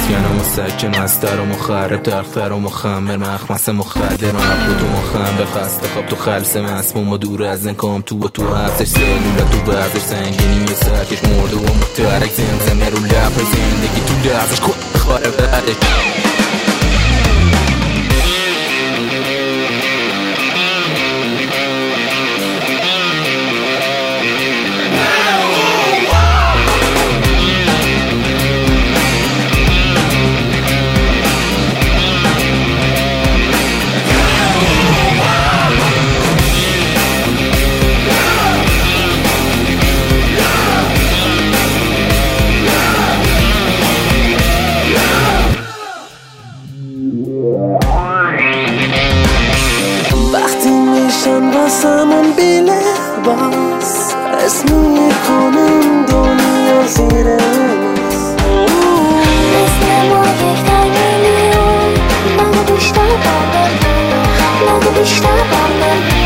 مسکنم و سکن مستر و مخرب درختر و مخمر مخمس مخدر و نبود و مخم به خسته خواب تو خلص مسموم و دور از انکام تو و تو هفتش سلول تو بعضش سنگینی و سرکش مرده و متحرک زمزمه رو لب زندگی تو لحظش کن خاره بعدش وقتی میشم واسمون بی لباس اسم میکنم دنیا زیر مثل ما یک در میلیون نگو بیشتر بامن نگو بیشتر بامن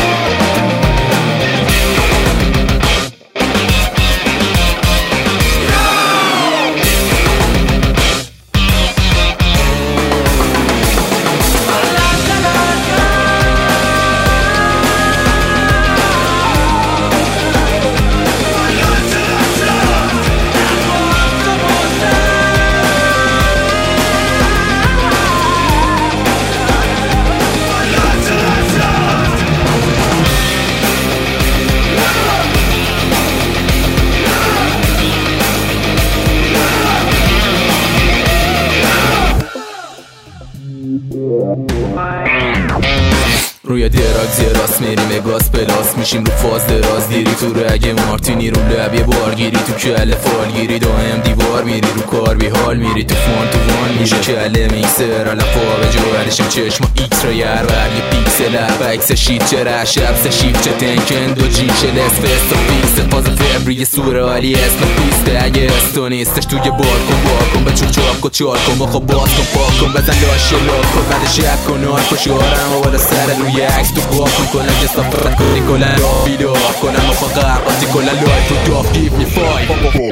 روی دراگ زیراست میریم گاز پلاس میشیم رو فاز دراز دیری تو رگ مارتینی رو لب یه بارگیری تو کله فالگیری دایم دیوار میری رو کار بی حال میری تو وان میشه کله میکسر علا پا به جوهرشم چشم ایکس را یر ور یه پیکسل بکس شیت چرا شبس شیف چه تنکن دو جیش لس فست و پیست فاز فبری سورالی اسم پیسته اگه استو نیستش توی بار کن به چوب چاپ کن چار کن بخوا باز کن پاک کن بزن لاشه لاک کن بعد شب کن نار کن شوارم و بالا سر روی عکس تو باک کنم که صفر کنی کلن بیدار کنم و فقط باتی کلن لایف و داف گیف می فای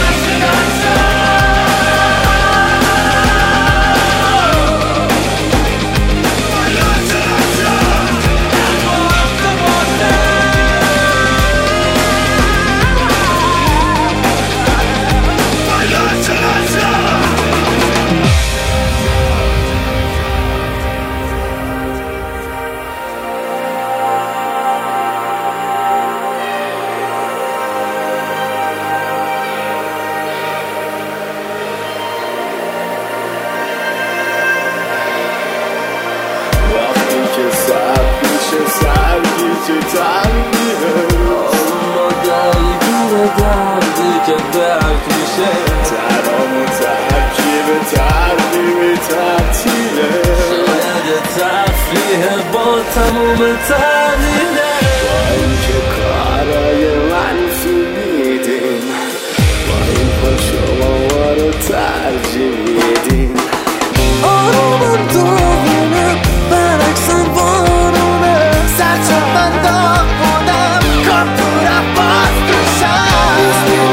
دردی که درد میشه ترام و ترکیب تربیب تعطیله شاید تفریح با تموم تغییره با این که کارای منفی میدین با این که شما ما رو ترجیح میدین آرومم داغونه برعکسم بارونه سرچه بنداغ بودم کار تو رفت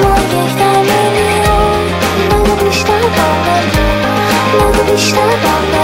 بیشتر بامن